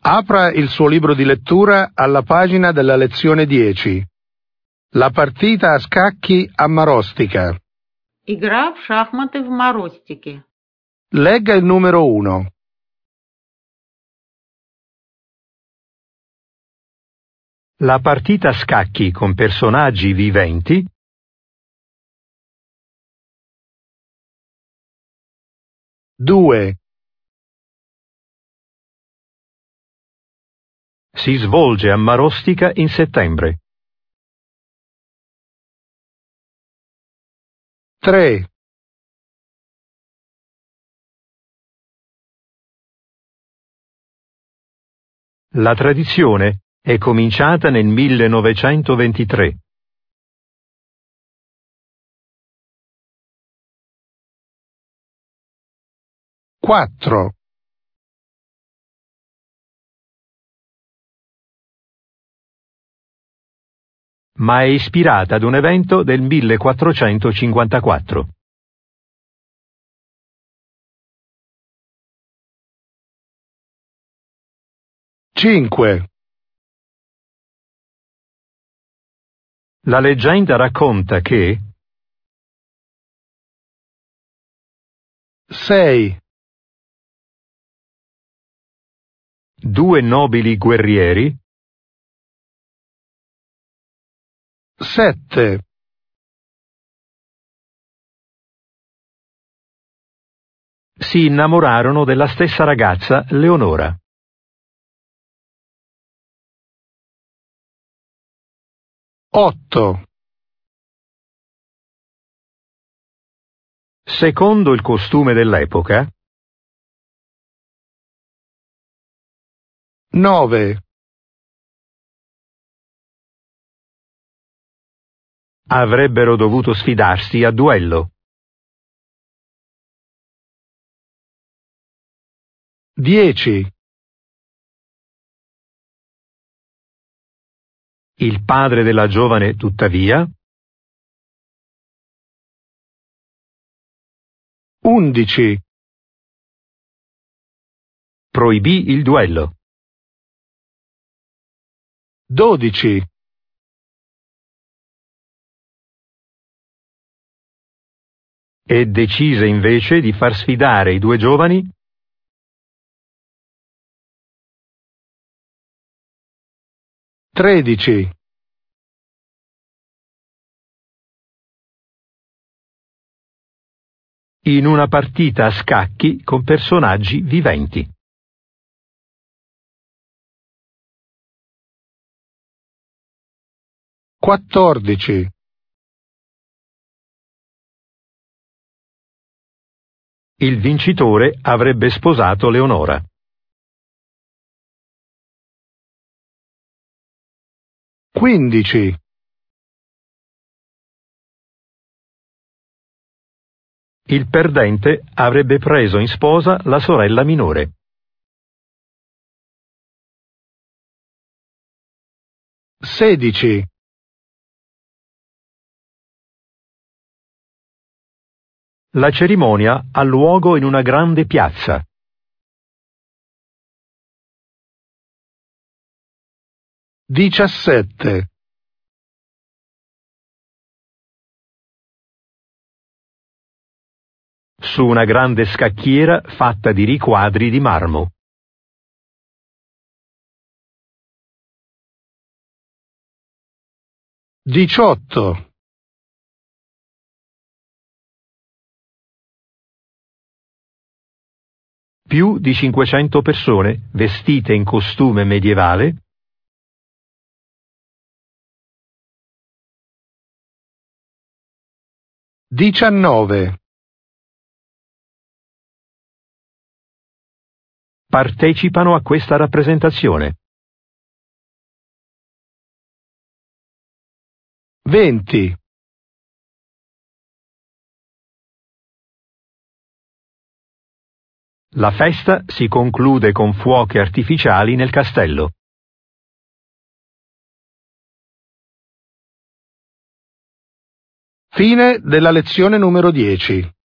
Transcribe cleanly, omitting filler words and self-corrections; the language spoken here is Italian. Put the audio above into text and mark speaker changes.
Speaker 1: Apra il suo libro di lettura alla pagina della lezione 10. La partita a scacchi a Marostica.
Speaker 2: Игра в шахматы в Морозтике.
Speaker 1: Legga il numero 1.
Speaker 3: La partita a scacchi con personaggi viventi.
Speaker 1: Due.
Speaker 3: Si svolge a Marostica in settembre.
Speaker 1: 3.
Speaker 3: La tradizione è cominciata nel 1923.
Speaker 1: 4.
Speaker 3: Ma è ispirata ad un evento del 1454.
Speaker 1: 5.
Speaker 3: La leggenda racconta che
Speaker 1: 6.
Speaker 3: due nobili guerrieri
Speaker 1: 7.
Speaker 3: si innamorarono della stessa ragazza, Leonora.
Speaker 1: 8.
Speaker 3: Secondo il costume dell'epoca,
Speaker 1: 9.
Speaker 3: avrebbero dovuto sfidarsi a duello.
Speaker 1: 10.
Speaker 3: Il padre della giovane, tuttavia,
Speaker 1: 11.
Speaker 3: proibì il duello.
Speaker 1: 12.
Speaker 3: E decise invece di far sfidare i due giovani
Speaker 1: 13.
Speaker 3: in una partita a scacchi con personaggi viventi.
Speaker 1: 14.
Speaker 3: Il vincitore avrebbe sposato Leonora.
Speaker 1: 15.
Speaker 3: Il perdente avrebbe preso in sposa la sorella minore.
Speaker 1: 16.
Speaker 3: La cerimonia ha luogo in una grande piazza.
Speaker 1: 17.
Speaker 3: Su una grande scacchiera fatta di riquadri di marmo.
Speaker 1: 18.
Speaker 3: Più di 500 persone vestite in costume medievale.
Speaker 1: 19.
Speaker 3: Partecipano a questa rappresentazione.
Speaker 1: 20.
Speaker 3: La festa si conclude con fuochi artificiali nel castello.
Speaker 1: Fine della lezione numero 10.